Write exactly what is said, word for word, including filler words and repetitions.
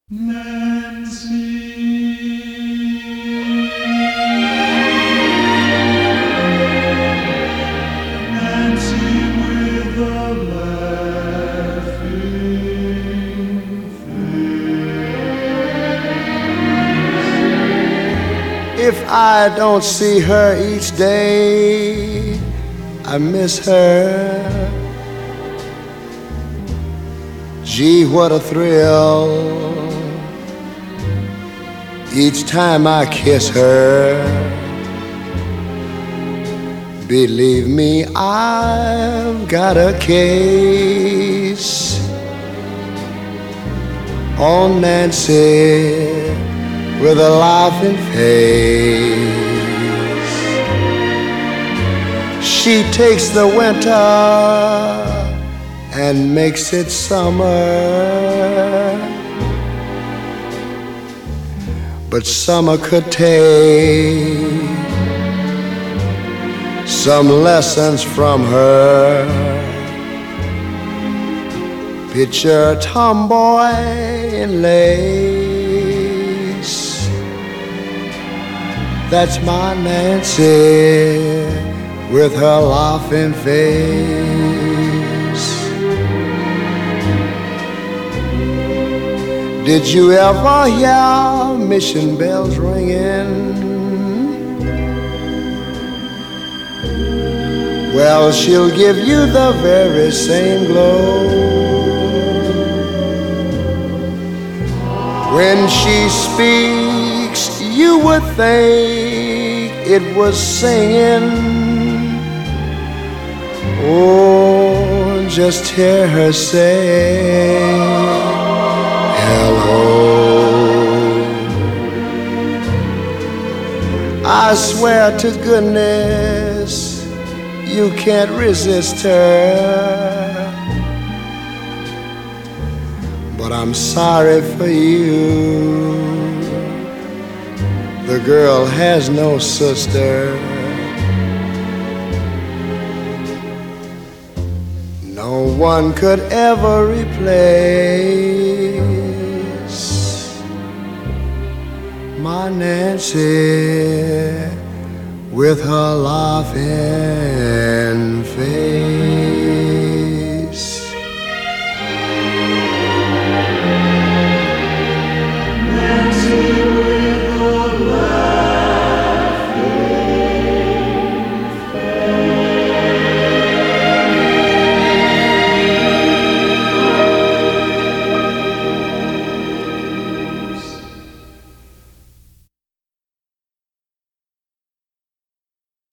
If I don't see her each day, I miss her. Gee, what a thrill each time I kiss her. Believe me, I've got a case on Nancy with a laughing face. She takes the winter and makes it summer, but summer could take some lessons from her. Picture a tomboy in lace, that's my Nancy with her laughing face. Did you ever hear mission bells ringing? Well, she'll give you the very same glow. When she speaks, you would think it was singing. Oh, just hear her say hello. I swear to goodness, you can't resist her. But I'm sorry for you, the girl has no sister. No one could ever replace my Nancy with her laughing face.